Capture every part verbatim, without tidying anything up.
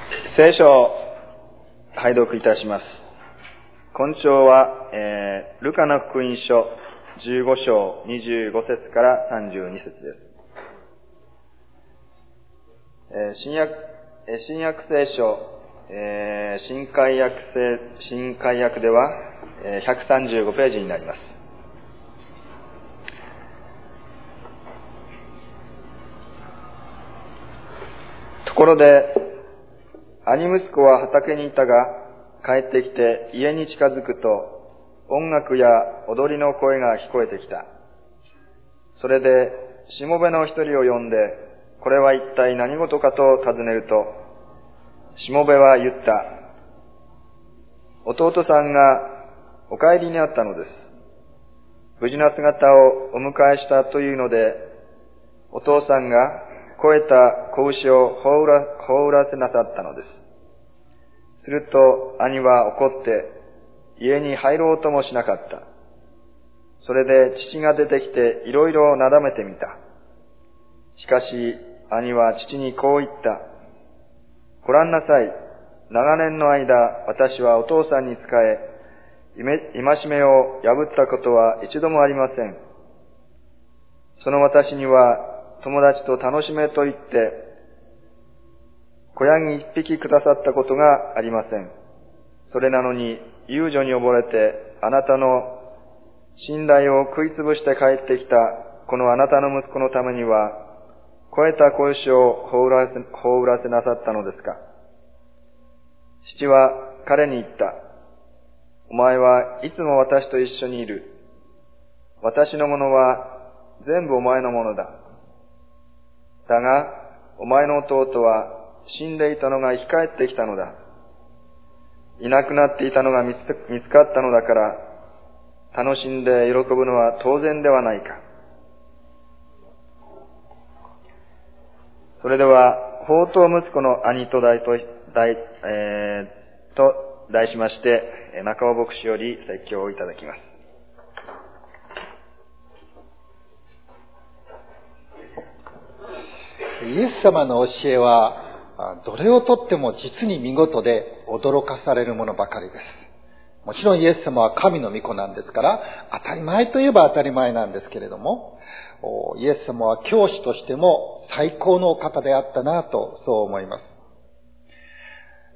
聖書を拝読いたします。今朝は、えー、ルカの福音書じゅうご章にじゅうご節からさんじゅうに節です。えー、新約、えー、新約聖書、えー、新海訳聖、新海訳では、えー、ひゃくさんじゅうごページになります。ところで、兄息子は畑にいたが、帰ってきて家に近づくと、音楽や踊りの声が聞こえてきた。それで、しもべの一人を呼んで、これは一体何事かと尋ねると、しもべは言った。弟さんがお帰りになったのです。無事な姿をお迎えしたというので、お父さんが肥えた子牛を放ら、放らせなさったのです。すると兄は怒って家に入ろうともしなかった。それで父が出てきていろいろなだめてみた。しかし兄は父にこう言った。ご覧なさい。長年の間私はお父さんに仕え、戒めを破ったことは一度もありません。その私には友達と楽しめと言って子ヤギ一匹くださったことがありません。それなのに遊女に溺れてあなたの信頼を食いつぶして帰ってきたこのあなたの息子のためには肥えた子牛を放らせ、放らせなさったのですか。父は彼に言った。お前はいつも私と一緒にいる。私のものは全部お前のものだ。だがお前の弟は死んでいたのが生き返ってきたのだ。いなくなっていたのが見つかったのだから、楽しんで喜ぶのは当然ではないか。それでは、放蕩息子の兄と題と、題、えー、と題しまして、中尾牧師より説教をいただきます。 イエス様の教えは、どれをとっても実に見事で驚かされるものばかりです。もちろんイエス様は神の御子なんですから、当たり前といえば当たり前なんですけれども、イエス様は教師としても最高のお方であったなと、そう思います。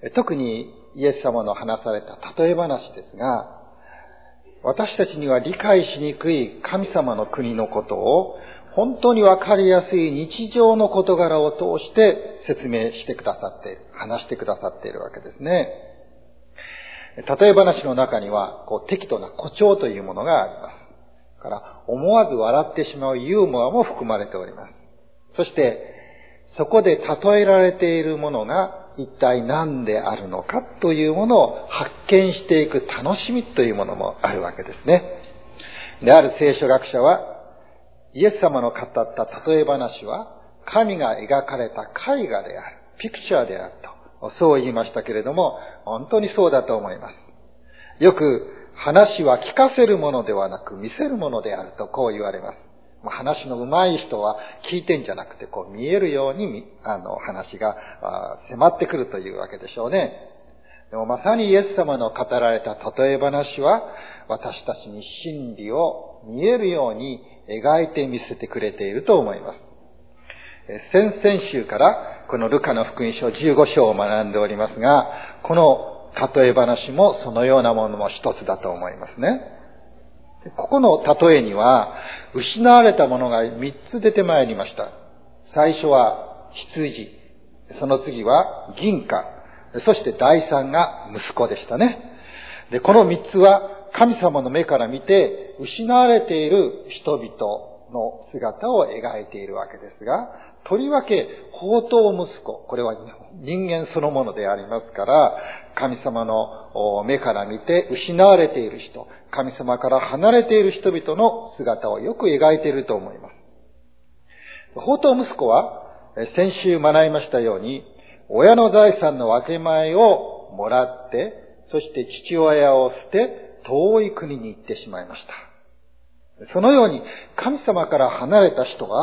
特にイエス様の話された例え話ですが、私たちには理解しにくい神様の国のことを本当にわかりやすい日常の事柄を通して説明してくださっている、話してくださっているわけですね。例え話の中には、こう適度な誇張というものがあります。だから思わず笑ってしまうユーモアも含まれております。そして、そこで例えられているものが一体何であるのかというものを発見していく楽しみというものもあるわけですね。で、ある聖書学者は、イエス様の語った例え話は、神が描かれた絵画である、ピクチャーであると、そう言いましたけれども、本当にそうだと思います。よく、話は聞かせるものではなく見せるものであるとこう言われます。話の上手い人は聞いてんじゃなくて、こう見えるようにあの話が迫ってくるというわけでしょうね。でもまさにイエス様の語られた例え話は、私たちに真理を見えるように描いて見せてくれていると思います。先々週からこのルカの福音書じゅうご章を学んでおりますが、この例え話もそのようなものも一つだと思いますね。ここの例えには失われたものが三つ出てまいりました。最初は羊、その次は銀貨、そして第三が息子でしたね。で、この三つは神様の目から見て失われている人々の姿を描いているわけですが、とりわけ放蕩息子、これは人間そのものでありますから、神様の目から見て失われている人、神様から離れている人々の姿をよく描いていると思います。放蕩息子は先週学びましたように、親の財産の分け前をもらって、そして父親を捨て遠い国に行ってしまいました。そのように神様から離れた人は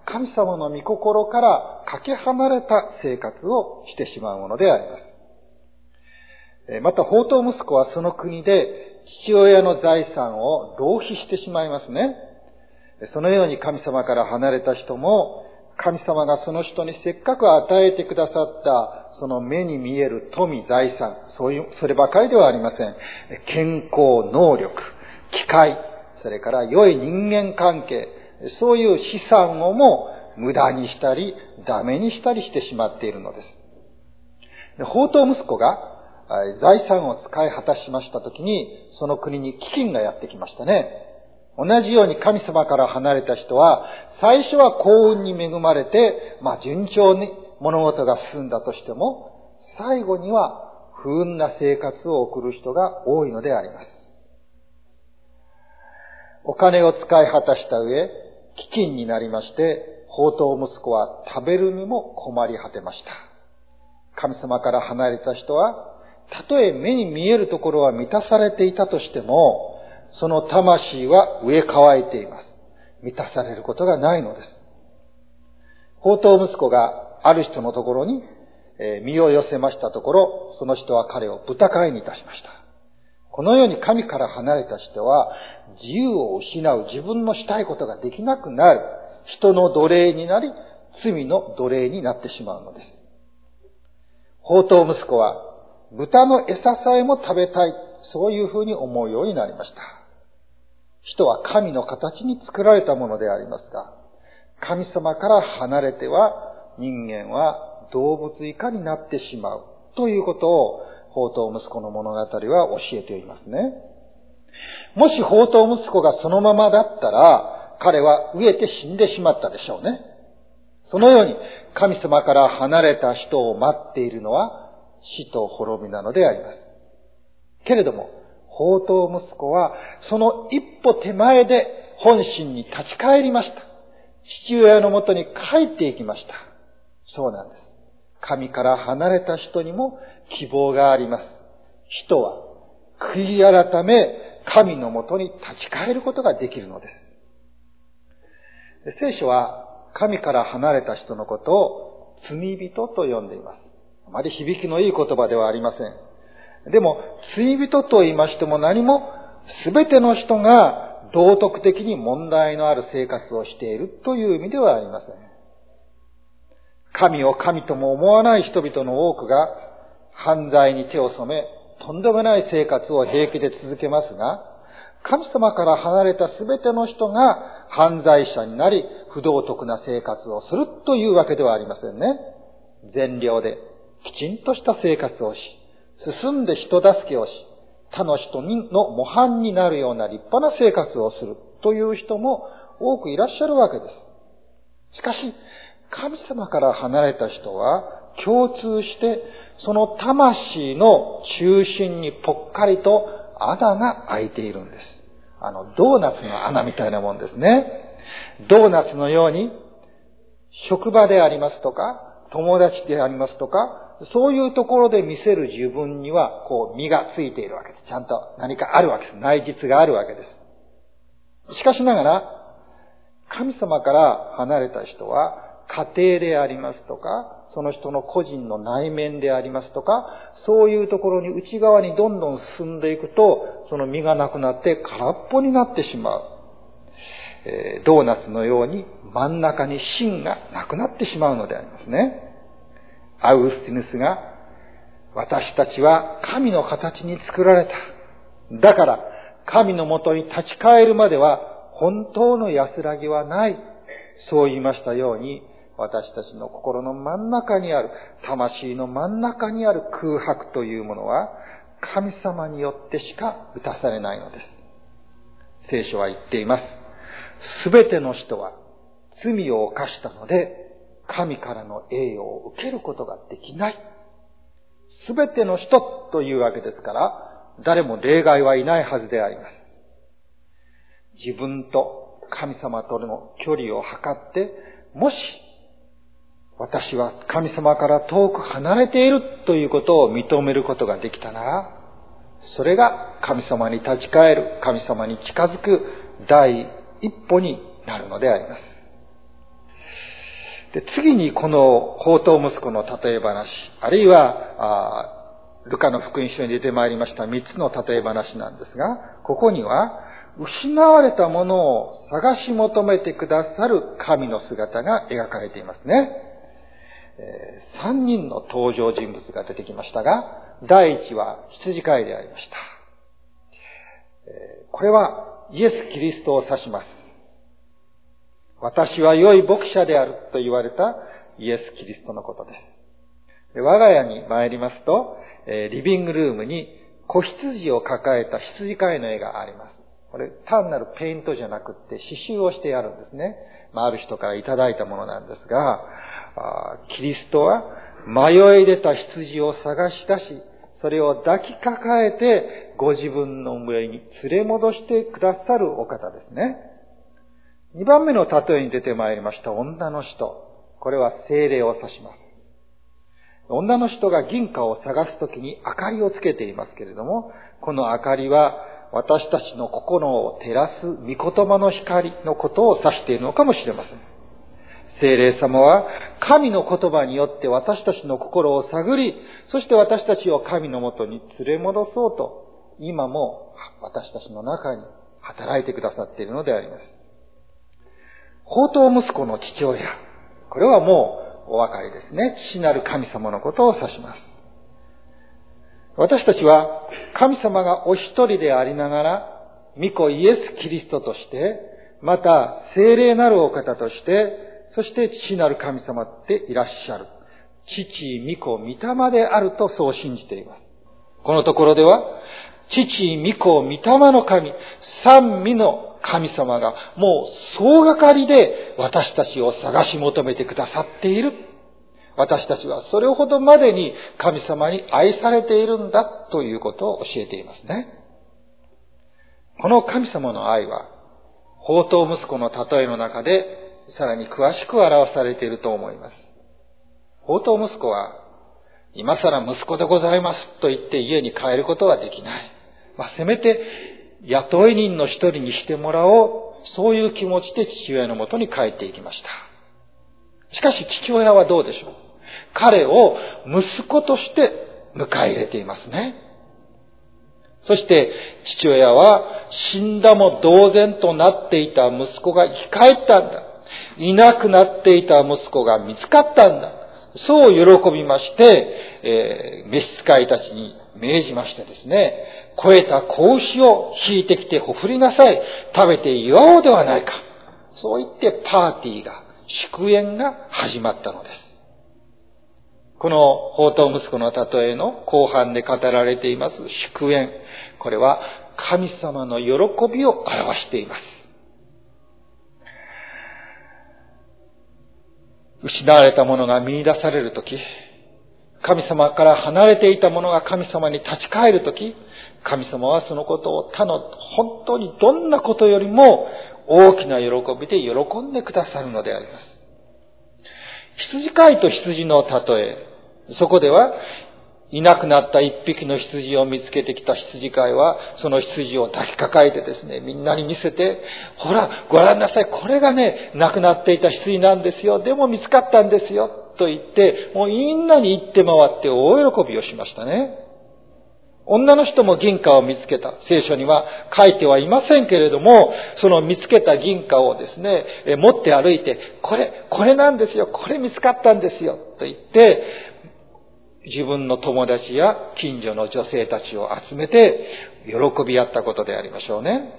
神様の御心からかけ離れた生活をしてしまうものであります。また、放蕩息子はその国で父親の財産を浪費してしまいますね。そのように神様から離れた人も、神様がその人にせっかく与えてくださったその目に見える富、財産、そういう、そればかりではありません。健康、能力、機会、それから良い人間関係、そういう資産をも無駄にしたり、ダメにしたりしてしまっているのです。で、放蕩息子が財産を使い果たしましたときに、その国に飢饉がやってきましたね。同じように神様から離れた人は、最初は幸運に恵まれて、まあ順調に物事が進んだとしても、最後には不運な生活を送る人が多いのであります。お金を使い果たした上、飢饉になりまして、放蕩息子は食べるにも困り果てました。神様から離れた人は、たとえ目に見えるところは満たされていたとしても、その魂は飢え渇いています。満たされることがないのです。放蕩息子がある人のところに身を寄せましたところ、その人は彼を豚飼いにいたしました。このように神から離れた人は、自由を失う、自分のしたいことができなくなる、人の奴隷になり、罪の奴隷になってしまうのです。放蕩息子は、豚の餌さえも食べたい、そういうふうに思うようになりました。人は神の形に作られたものでありますが、神様から離れては人間は動物以下になってしまうということを放蕩息子の物語は教えていますね。もし放蕩息子がそのままだったら、彼は飢えて死んでしまったでしょうね。そのように神様から離れた人を待っているのは死と滅びなのであります。けれども、放蕩息子はその一歩手前で本心に立ち返りました。父親のもとに帰っていきました。そうなんです。神から離れた人にも希望があります。人は悔い改め、神のもとに立ち返ることができるのです。聖書は神から離れた人のことを罪人と呼んでいます。あまり響きのいい言葉ではありません。でも、罪人と言いましても何も、すべての人が道徳的に問題のある生活をしているという意味ではありません。神を神とも思わない人々の多くが犯罪に手を染め、とんでもない生活を平気で続けますが、神様から離れたすべての人が犯罪者になり、不道徳な生活をするというわけではありませんね。善良できちんとした生活をし、進んで人助けをし、他の人の模範になるような立派な生活をするという人も多くいらっしゃるわけです。しかし、神様から離れた人は共通して、その魂の中心にぽっかりと穴が開いているんです。あの、ドーナツの穴みたいなもんですね。ドーナツのように、職場でありますとか、友達でありますとか、そういうところで見せる自分には、こう、身がついているわけです。ちゃんと何かあるわけです。内実があるわけです。しかしながら、神様から離れた人は、家庭でありますとか、その人の個人の内面でありますとか、そういうところに内側にどんどん進んでいくと、その身がなくなって空っぽになってしまう。えー、ドーナツのように真ん中に芯がなくなってしまうのでありますね。アウグスティヌスが、私たちは神の形に作られた。だから神のもとに立ち返るまでは本当の安らぎはない。そう言いましたように、私たちの心の真ん中にある、魂の真ん中にある空白というものは、神様によってしか満たされないのです。聖書は言っています。すべての人は罪を犯したので、神からの栄誉を受けることができない。すべての人というわけですから、誰も例外はいないはずであります。自分と神様との距離を測って、もし私は神様から遠く離れているということを認めることができたなら、それが神様に立ち返る、神様に近づく第一歩になるのであります。 で、次にこの放蕩息子の例え話、あるいは、ルカの福音書に出てまいりました三つの例え話なんですが、ここには、失われたものを探し求めてくださる神の姿が描かれていますね。えー、三人の登場人物が出てきましたが、第一は羊飼いでありました。えー、これはイエス・キリストを指します。私は良い牧者であると言われたイエス・キリストのことです。で、我が家に参りますと、えー、リビングルームに子羊を抱えた羊飼いの絵があります。これ単なるペイントじゃなくって刺繍をしてあるんですね。まあ、ある人からいただいたものなんですが、あキリストは迷い出た羊を探し出し、それを抱きかかえてご自分の上に連れ戻してくださるお方ですね。二番目の例えに出てまいりました女の人。これは聖霊を指します。女の人が銀貨を探すときに明かりをつけていますけれども、この明かりは私たちの心を照らす御言葉の光のことを指しているのかもしれません。聖霊様は神の言葉によって私たちの心を探り、そして私たちを神のもとに連れ戻そうと、今も私たちの中に働いてくださっているのであります。放蕩息子の父親。これはもうお分かりですね。父なる神様のことを指します。私たちは神様がお一人でありながら、御子イエス・キリストとして、また聖霊なるお方として、そして父なる神様でいらっしゃる。父、御子、御霊であるとそう信じています。このところでは、父、御子、御霊の神、三位の神様がもう総がかりで私たちを探し求めてくださっている。私たちはそれほどまでに神様に愛されているんだということを教えていますね。この神様の愛は、放蕩息子の例えの中でさらに詳しく表されていると思います。放蕩息子は、今更息子でございますと言って家に帰ることはできない。まあ、せめて雇い人の一人にしてもらおう、そういう気持ちで父親のもとに帰っていきました。しかし父親はどうでしょう。彼を息子として迎え入れていますね。そして父親は死んだも同然となっていた息子が生き返ったんだ。いなくなっていた息子が見つかったんだ。そう喜びまして、えー、召使いたちに命じましてですね、肥えた子牛を引いてきてほふりなさい。食べて祝おうではないか。そう言ってパーティーが、祝宴が始まったのです。この放蕩息子の例えの後半で語られています祝宴。これは神様の喜びを表しています。失われたものが見出されるとき、神様から離れていたものが神様に立ち返るとき、神様はそのことを他の本当にどんなことよりも大きな喜びで喜んでくださるのであります。羊飼いと羊の例え、そこではいなくなった一匹の羊を見つけてきた羊飼いは、その羊を抱きかかえてですね、みんなに見せて、ほら、ご覧なさい、これがね、亡くなっていた羊なんですよ。でも見つかったんですよ。と言って、もうみんなに言って回って大喜びをしましたね。女の人も銀貨を見つけた。聖書には書いてはいませんけれども、その見つけた銀貨をですね、持って歩いて、これ、これなんですよ。これ見つかったんですよ。と言って、自分の友達や近所の女性たちを集めて喜び合ったことでありましょうね。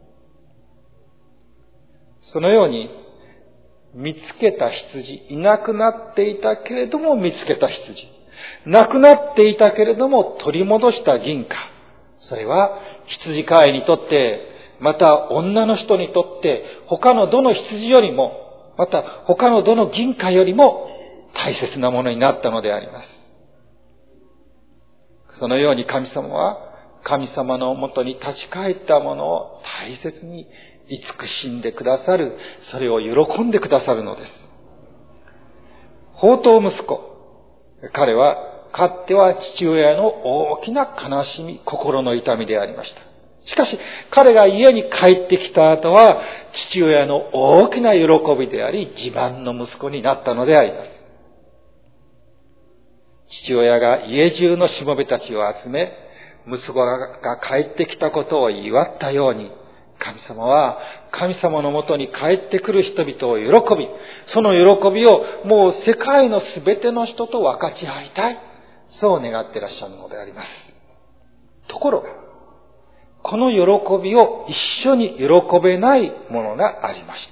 そのように見つけた羊、いなくなっていたけれども見つけた羊、なくなっていたけれども取り戻した銀貨、それは羊飼いにとって、また女の人にとって、他のどの羊よりも、また他のどの銀貨よりも大切なものになったのであります。そのように神様は神様のもとに立ち返ったものを大切に慈しんでくださる、それを喜んでくださるのです。放蕩息子、彼はかつては父親の大きな悲しみ、心の痛みでありました。 しかし、彼が家に帰ってきた後は、父親の大きな喜びであり、自慢の息子になったのであります。父親が家中のしもべたちを集め、息子が帰ってきたことを祝ったように、神様は神様のもとに帰ってくる人々を喜び、その喜びをもう世界のすべての人と分かち合いたい。そう願っていらっしゃるのであります。ところが、この喜びを一緒に喜べないものがありました。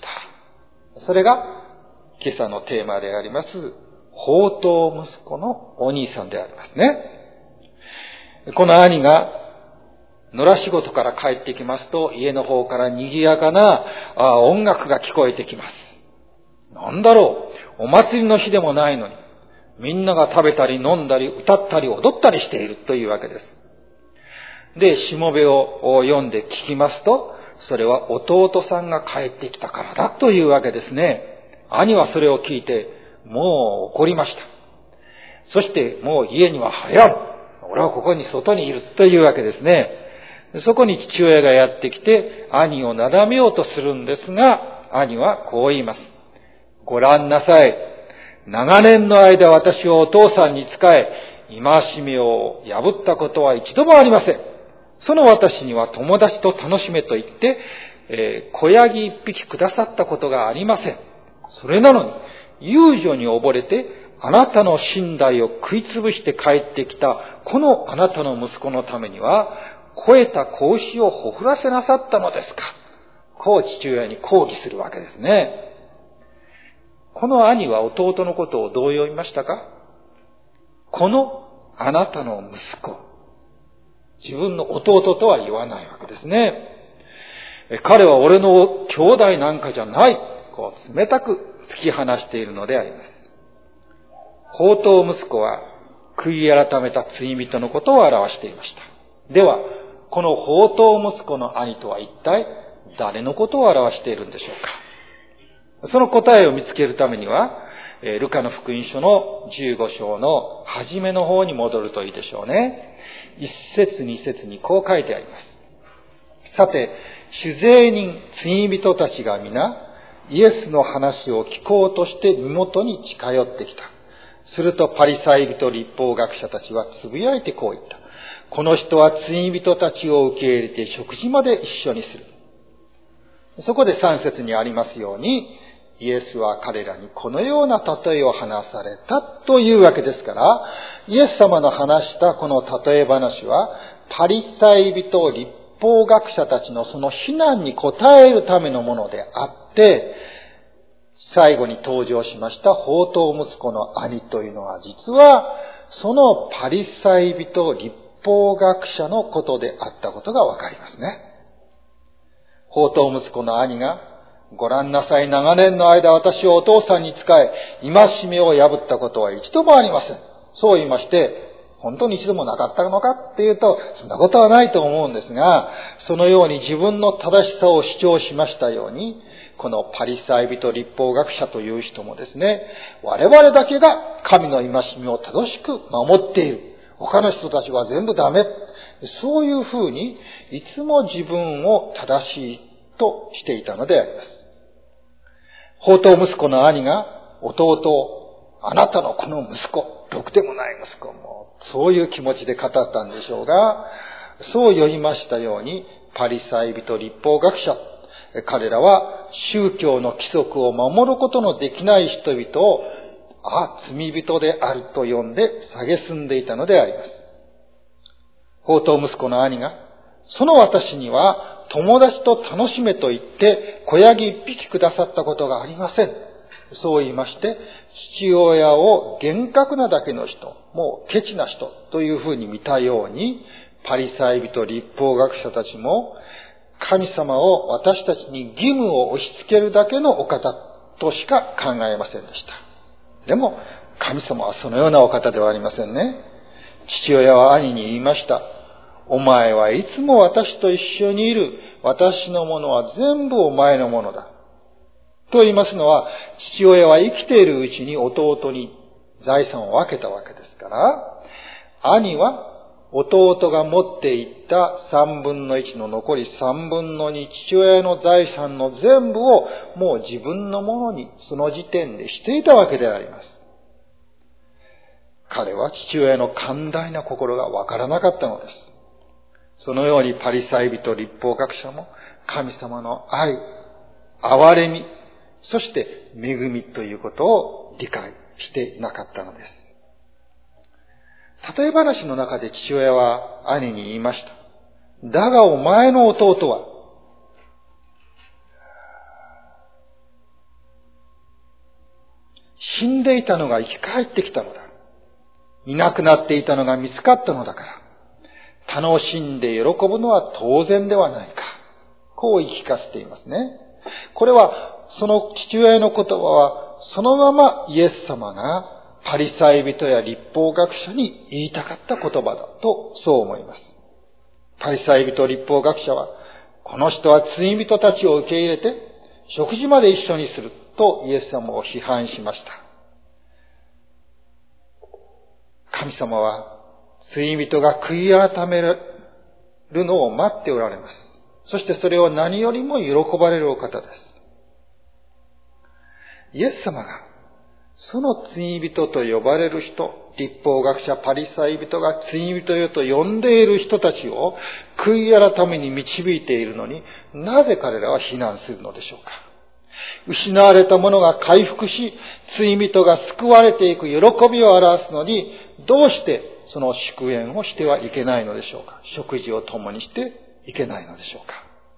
それが今朝のテーマであります、放蕩息子のお兄さんでありますね。この兄が野良仕事から帰ってきますと、家の方から賑やかな音楽が聞こえてきます。なんだろう、お祭りの日でもないのに、みんなが食べたり飲んだり歌ったり踊ったりしているというわけです。で、しもべを読んで聞きますと、それは弟さんが帰ってきたからだというわけですね。兄はそれを聞いて、もう怒りました。そしてもう家には入らん。俺はここに外にいるというわけですね。そこに父親がやってきて、兄をなだめようとするんですが、兄はこう言います。ご覧なさい。長年の間私をお父さんに仕え、戒めを破ったことは一度もありません。その私には友達と楽しめと言って、えー、子ヤギ一匹くださったことがありません。それなのに、遊女に溺れて、あなたの身代を食いつぶして帰ってきた、このあなたの息子のためには、肥えた子牛をほふらせなさったのですか。こう父親に抗議するわけですね。この兄は弟のことをどう読みましたか？このあなたの息子。自分の弟とは言わないわけですね。彼は俺の兄弟なんかじゃない。こう冷たく突き放しているのであります。放蕩息子は悔い改めた罪人のことを表していました。では、この放蕩息子の兄とは一体誰のことを表しているんでしょうか。その答えを見つけるためには、ルカの福音書のじゅうご章の初めの方に戻るといいでしょうね。一節二節にこう書いてあります。さて、酒税人、罪人たちが皆、イエスの話を聞こうとして身元に近寄ってきた。するとパリサイ人律法学者たちはつぶやいてこう言った。この人は罪人たちを受け入れて食事まで一緒にする。そこで三節にありますように、イエスは彼らにこのような例えを話されたというわけですから、イエス様の話したこの例え話は、パリサイ人律法学者たちのその非難に応えるためのものであって、最後に登場しました放蕩息子の兄というのは、実はそのパリサイ人律法学者のことであったことがわかりますね。放蕩息子の兄が、ご覧なさい、長年の間私をお父さんに仕え、戒めを破ったことは一度もありません。そう言いまして、本当に一度もなかったのかっていうと、そんなことはないと思うんですが、そのように自分の正しさを主張しましたように、このパリサイ人律法学者という人もですね、我々だけが神の戒めを正しく守っている。他の人たちは全部ダメ。そういうふうに、いつも自分を正しいとしていたのであります。放蕩息子の兄が弟、あなたのこの息子、ろくでもない息子も、そういう気持ちで語ったんでしょうが、そう読みましたように、パリサイ人律法学者、彼らは宗教の規則を守ることのできない人々を、あ、罪人であると呼んで蔑んでいたのであります。放蕩息子の兄が、その私には友達と楽しめと言って子ヤギ一匹くださったことがありません。そう言いまして、父親を厳格なだけの人、もうケチな人というふうに見たように、パリサイ人律法学者たちも神様を私たちに義務を押し付けるだけのお方としか考えませんでした。でも神様はそのようなお方ではありませんね。父親は兄に言いました。お前はいつも私と一緒にいる。私のものは全部お前のものだ。と言いますのは、父親は生きているうちに弟に財産を分けたわけですから、兄は弟が持っていった三分の一の残り三分の二、父親の財産の全部をもう自分のものにその時点でしていたわけであります。彼は父親の寛大な心がわからなかったのです。そのようにパリサイ人律法学者も神様の愛、憐れみ、そして恵みということを理解していなかったのです。例え話の中で父親は兄に言いました。だがお前の弟は、死んでいたのが生き返ってきたのだ。いなくなっていたのが見つかったのだから、楽しんで喜ぶのは当然ではないか。こう言い聞かせていますね。これは、その父親の言葉は、そのままイエス様がパリサイ人や律法学者に言いたかった言葉だと、そう思います。パリサイ人律法学者は、この人は罪人たちを受け入れて、食事まで一緒にするとイエス様を批判しました。神様は、罪人が悔い改めるのを待っておられます。そしてそれを何よりも喜ばれるお方です。イエス様が、その罪人と呼ばれる人、律法学者パリサイ人が罪人よと呼んでいる人たちを悔い改めに導いているのに、なぜ彼らは非難するのでしょうか。失われたものが回復し、罪人が救われていく喜びを表すのに、どうしてその祝宴をしてはいけないのでしょうか。食事を共にしていけないのでしょうか。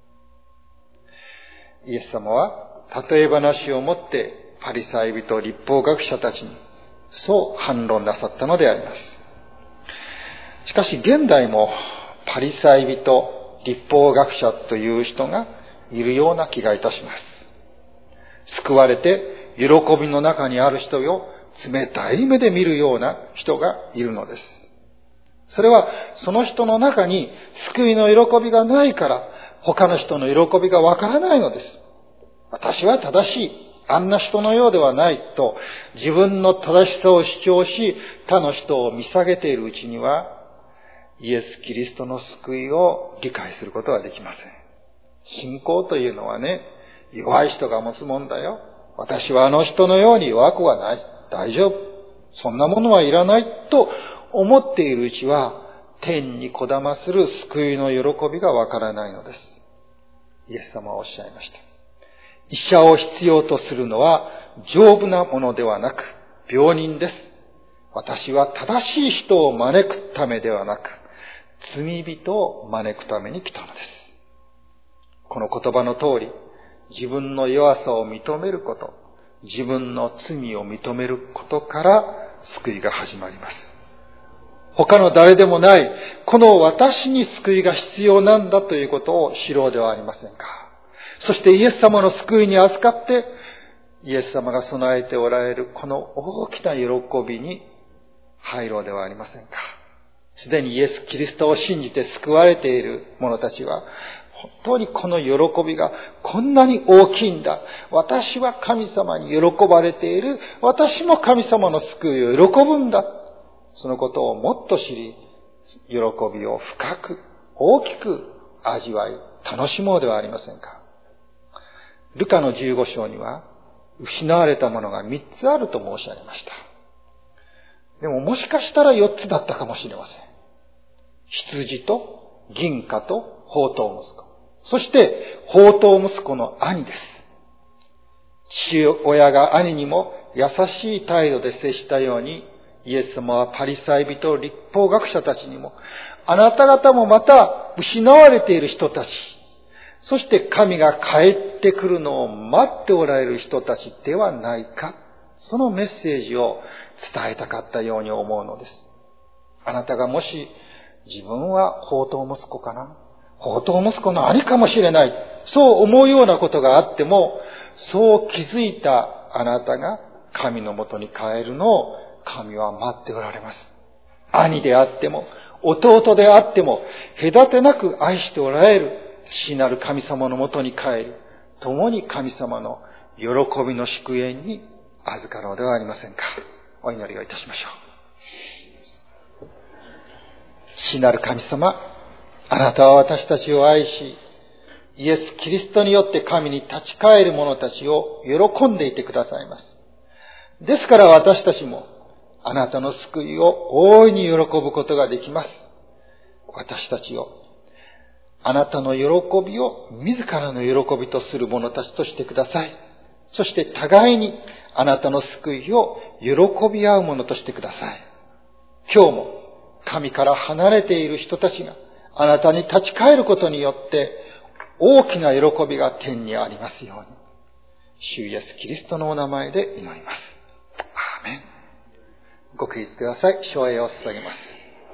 イエス様は例え話をもってパリサイ人律法学者たちにそう反論なさったのであります。しかし現代もパリサイ人律法学者という人がいるような気がいたします。救われて喜びの中にある人を冷たい目で見るような人がいるのです。それはその人の中に救いの喜びがないから他の人の喜びがわからないのです。私は正しい。あんな人のようではないと自分の正しさを主張し他の人を見下げているうちにはイエス・キリストの救いを理解することはできません。信仰というのはね、弱い人が持つもんだよ。私はあの人のように弱くはない。大丈夫。そんなものはいらないと思っているうちは天にこだまする救いの喜びがわからないのです。イエス様はおっしゃいました。医者を必要とするのは丈夫なものではなく病人です。私は正しい人を招くためではなく罪人を招くために来たのです。この言葉の通り、自分の弱さを認めること、自分の罪を認めることから救いが始まります。他の誰でもない、この私に救いが必要なんだということを知ろうではありませんか。そしてイエス様の救いに預かって、イエス様が備えておられるこの大きな喜びに入ろうではありませんか。すでにイエス・キリストを信じて救われている者たちは、本当にこの喜びがこんなに大きいんだ。私は神様に喜ばれている。私も神様の救いを喜ぶんだ。そのことをもっと知り、喜びを深く、大きく味わい、楽しもうではありませんか。ルカのじゅうご章には、失われたものがみっつあると申し上げました。でももしかしたらよっつだったかもしれません。羊と銀貨と放蕩息子。そして放蕩息子の兄です。父親が兄にも優しい態度で接したように、イエス様はパリサイ人、律法学者たちにも、あなた方もまた失われている人たち、そして神が帰ってくるのを待っておられる人たちではないか。そのメッセージを伝えたかったように思うのです。あなたがもし自分は放蕩息子かな、放蕩息子の兄かもしれない、そう思うようなことがあっても、そう気づいたあなたが神のもとに帰るのを神は待っておられます。兄であっても弟であっても隔てなく愛しておられる父なる神様のもとに帰り、共に神様の喜びの祝宴に預かろうではありませんか。お祈りをいたしましょう。 父なる神様、あなたは私たちを愛し、イエス・キリストによって神に立ち返る者たちを喜んでいてくださいます。ですから私たちもあなたの救いを大いに喜ぶことができます。私たちをあなたの喜びを自らの喜びとする者たちとしてください。そして互いにあなたの救いを喜び合う者としてください。今日も神から離れている人たちがあなたに立ち返ることによって大きな喜びが天にありますように。主イエスキリストのお名前で祈ります。アーメン。ご起立ください。唱詠を捧げます。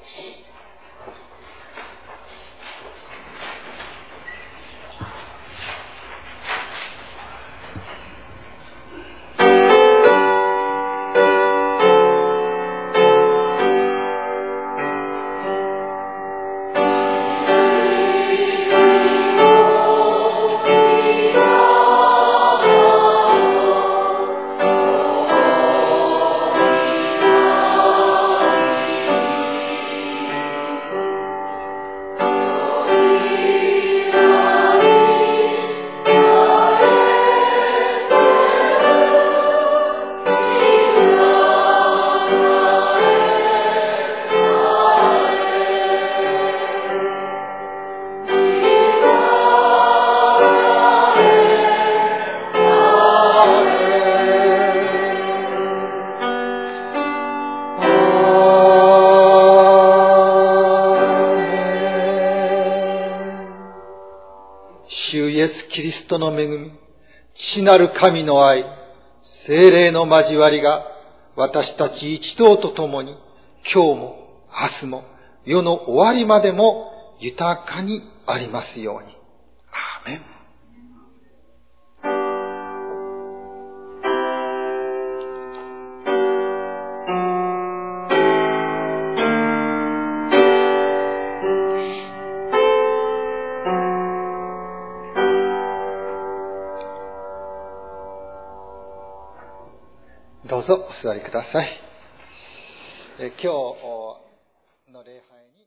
キリストの恵み、父なる神の愛、聖霊の交わりが私たち一同と共に今日も明日も世の終わりまでも豊かにありますように。アーメン。どうぞお座りください。え今日の礼拝に